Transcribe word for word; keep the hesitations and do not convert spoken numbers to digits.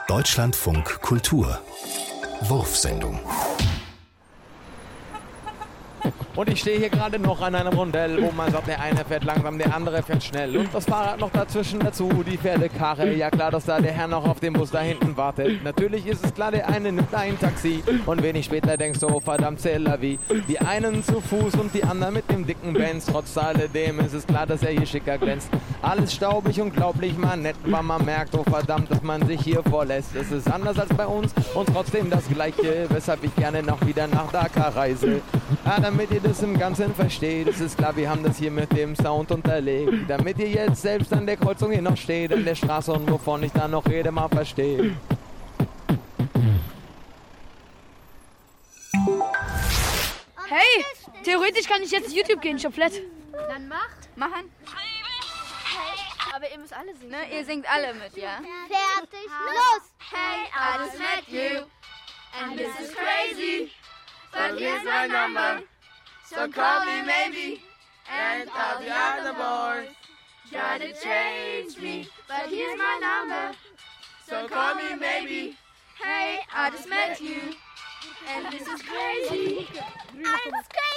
Deutschlandfunk Kultur Wurfsendung. Und ich stehe hier gerade noch an einem Rondell, wo man sagt, der eine fährt langsam, der andere fährt schnell. Und das Fahrrad noch dazwischen dazu, die Pferdekarre. Ja klar, dass da der Herr noch auf dem Bus da hinten wartet. Natürlich ist es klar, der eine nimmt ein Taxi. Und wenig später denkst du, oh verdammt, c'est la vie. Die einen zu Fuß und die anderen mit dem dicken Benz. Trotz alledem ist es klar, dass er hier schicker glänzt. Alles staubig, unglaublich mal nett, weil man merkt, oh verdammt, dass man sich hier vorlässt. Es ist anders als bei uns und trotzdem das Gleiche, weshalb ich gerne noch wieder nach Dakar reise. Ja, damit ihr das im Ganzen versteht, es ist klar, wir haben das hier mit dem Sound unterlegt. Damit ihr jetzt selbst an der Kreuzung hier noch steht, an der Straße und wovon ich da noch rede, mal versteht. Hey, theoretisch kann ich jetzt YouTube gehen, Schauflett. Dann macht. Machen. Hey, aber ihr müsst alle singen. Ne, ihr singt alle mit, ja? Fertig, los! Hey, I just met you, and this is crazy, but here's my number, so call me maybe, and all the other boys try to change me, but here's my number, so call me maybe. Hey, I just met you, and this is crazy. I was crazy.